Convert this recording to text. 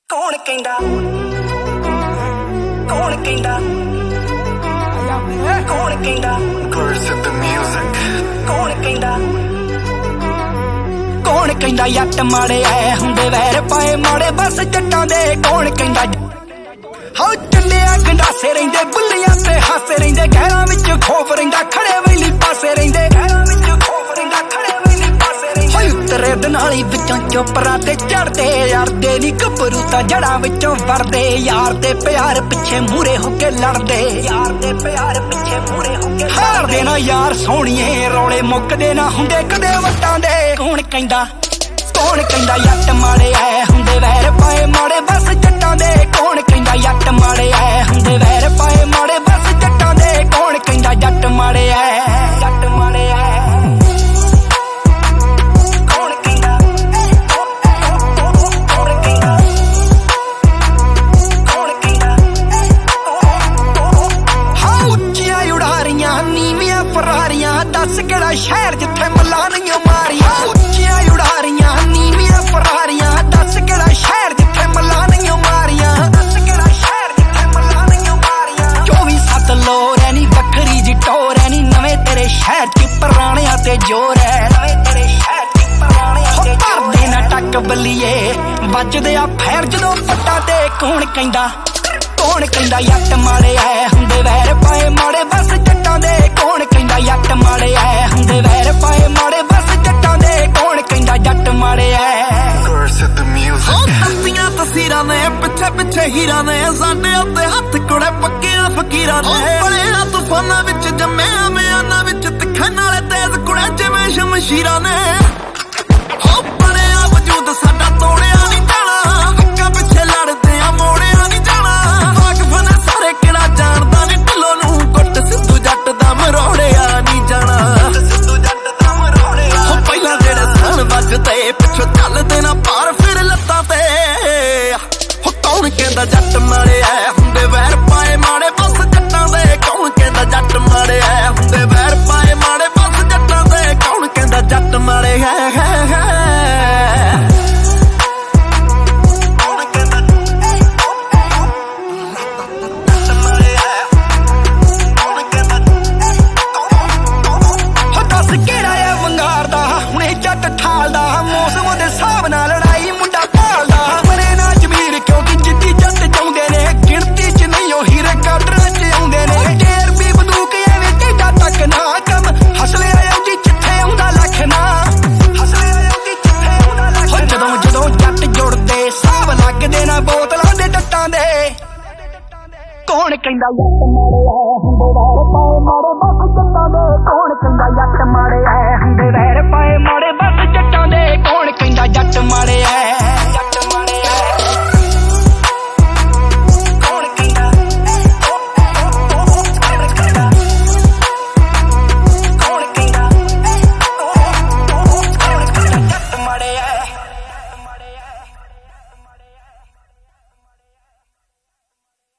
कौन कहंदा कौन कहंदा कौन कहंदा Curse the music कौन कहंदा कौन कहंदा यट माड़े ऐ हुंदे वैर पाए माड़े बस जट्टां दे कौन कहंदा हाओ चंडिया गंडासे रहिंदे बुल्लियां ते हासे रहिंदे गैरां विच खौफ रहिंदा खड़े वेली पासे रहिंदे गैरां विच खौफ रहिंदा खड़े वेली पासे रहिंदे होई उतरे दनाली विचों चोपरा ते चढ़दे यारदे नी गभरू तां जड़ां विचों वरदे यार दे प्यार पिछे मूरे हो के लड़दे यार दे प्यार पिछे मूरे हो के हारदे ना यार सोहणीए रौले मुक्कदे ना हुंदे कदे वट्टां दे कौन कहंदा यट माड़े ऐ हुंदे वैर पाए माड़े बस जट्टां दे कौन कहंदा यट माड़े ऐ हुंदे वैर पाए माड़े बस जट्टां दे कौन कहंदा जट माड़े ऐ जट माड़े ऐ कौन कहंदा कौन कहंदा कौन कहंदा हां ਉੱਚੀਆਂ ਉਡਾਰੀਆਂ ਨੀਵੀਆਂ ਫਰਾਰੀਆਂ ਦੱਸ ਕਿਹੜਾ ਸ਼ਹਿਰ ਜਿੱਥੇ ਮੱਲਾਂ ਨਹੀਂ ਮਾਰੀਆਂ ਉੱਚੀਆਂ ਉਡਾਰੀਆਂ ਨੀਵੀਆਂ ਫਰਾਰੀਆਂ ਦੱਸ ਕਿਹੜਾ ਸ਼ਹਿਰ ਜਿੱਥੇ ਮੱਲਾਂ ਨਹੀਂ ਮਾਰੀਆਂ ਦੱਸ ਕਿਹੜਾ ਸ਼ਹਿਰ ਜਿੱਥੇ ਮੱਲਾਂ ਨਹੀਂ ਮਾਰੀਆਂ 24/7 ਲੋਰ ਐ ਨੀ ਵੱਖਰੀ ਜੀ ਟੋਰ ਐ ਨੀ ਨਵੇਂ ਤੇਰੇ ਸ਼ਹਿਰ ਚ ਪੁਰਾਣਿਆਂ ਤੇ ਜ਼ੋਰ ਐ ਨਵੇਂ ਤੇਰੇ ਸ਼ਹਿਰ ਚ ਪੁਰਾਣਿਆਂ ਤੇ ਜ਼ੋਰ ਐ ਨਾ ਟੱਕ ਬੱਲੀਏ ਵੱਜਦੇ ਆ ਫੈਰ ਜਦੋਂ ਪੱਟਾਂ ਤੇ ਕੌਣ ਕਹਿੰਦਾ ਯੱਟ ਮਾੜੇ ਐ ਹੁੰਦੇ ਵੈਰ ਪਾਏ ਮਾੜੇ ਬਸ ਜੱਟਾਂ ਦੇ ਕੌਣ ਕਹਿੰਦਾ ਯੱਟ ਮਾੜੇ ਐ ਹੁੰਦੇ ਵੈਰ ਪਾਏ ਮਾੜੇ ਬਸ ਜੱਟਾਂ ਦੇ ਕੌਣ ਕਹਿੰਦਾ ਜੱਟ ਮਾੜੇ ਐ Curse the music ਤੱਤੀਆਂ ਤਸਵੀਰਾਂ ਨੇ ਪਿੱਛੇ ਪਿੱਛੇ ਹੀਰਾਂ ਨੇ ਸਾਡੇ ਉੱਤੇ ਹੱਥ ਕੁੜੇ ਪੱਕਿਆਂ ਫਕੀਰਾਂ ਨੇ ਬੜਿਆਂ ਤੂਫਾਨਾਂ ਵਿੱਚ ਜੰਮਿਆ ਮਿਆਨਾਂ ਵਿੱਚ ਤਿੱਖਾਂ ਨਾਲੇ ਤੇਜ਼ ਕੁੜੇ ਜਿਵੇਂ ਸ਼ਮਸ਼ੀਰਾਂ ਨੇ ਉਹ ਬਣਿਆ ਵਜੂਦ ਸਾਡਾ ਤੋੜਿਆ ਨਹੀਂ ਜਾਣਾ ਹੱਕਾਂ ਪਿੱਛੇ ਲੜਦੇ ਆ ਮੋੜਿਆ ਨਹੀਂ ਜਾਣਾ ਵਾਕਫ ਨੇ ਸਾਰੇ ਕਿਹੜਾ ਜਾਣਦਾ ਨੀ ਢਿੱਲੋਂ ਨੂੰ ਗੁੱਟ ਸਿੱਧੂ ਜੱਟ ਦਾ ਮਰੋੜਿਆ ਨਹੀਂ ਜਾਣਾ ਸਿੱਧੂ ਜੱਟ ਦਾ ਮਰੋੜਿਆ ਉਹ ਪਹਿਲਾਂ ਜਿਹੜੇ ਸਣ ਵੱਜਦੇ ਪਿੱਛੋਂ ਚੱਲਦੇ ਨਾ ਪਾਰ ਫਿਰ ਲੱਤਾਂ ਤੇ ਉਹ ਕੌਣ ਕਹਿੰਦਾ ਜੱਟ ਮਾੜੇ ਐ ਹੁੰਦੇ ਵੈਰ ਪਾਏ ਮਾੜੇ ਬਸ ਜੱਟਾਂ ਦੇ ਕੌਣ ਕਹਿੰਦਾ ਜੱਟ ਮਾੜੇ ਐ ਹੁੰਦੇ ਵੈਰ ਪਾਏ ਮਾੜੇ ਬਸ ਜੱਟਾਂ ਦੇ ਕੌਣ ਕਹਿੰਦਾ ਜੱਟ ਮਾੜੇ ਐ ਮੌਸਮ ਦੇ ਹਿਸਾਬ ਨਾਲ ਲੜਾਈ ਮੁੰਡਾ ਭਾਲਦਾ ਬਣੇ ਨਾ ਜ਼ਮੀਰ ਕਿਉਂਕਿ ਜਿੱਦੀ ਜੱਟ ਚਾਹੁੰਦੇ ਨੇ ਗਿਣਤੀ ਚ ਨਹੀਂ ਉਹ ਹੀਰੇ ਕਾਡਰਾਂ ਚ ਆਉਂਦੇ ਨੇ ਢੇਰ ਵੀ ਬੰਦੂਕ ਐਵੇਂ ਟੇਡਾ ਤੱਕ ਨਾ ਕੰਮ ਹਸਲੇ ਆਉਂਦੀ ਜਿੱਥੇ ਆਉਂਦਾ ਲੱਖ ਨਾ ਹਸਲੇ ਆਉਂਦੀ ਜਿੱਥੇ ਆਉਂਦਾ ਲੱਖ ਜਦੋਂ ਜੱਟ ਜੁੜਦੇ ਹਿਸਾਬ ਲੱਗਦੇ ਨਾ ਬੋਤਲਾਂ ਦੇ ਡੱਟਾਂ ਦੇ ਕੌਣ ਕਹਿੰਦਾ ਯੱਟ ਮਾੜੇ ਐ ਹੁੰਦੇ ਵੈਰ ਪਾਏ ਮਾੜੇ ਬਸ ਜੱਟਾਂ ਦੇ ਕੌਣ ਕਹਿੰਦਾ ਯੱਟ ਮਾੜੇ ਐ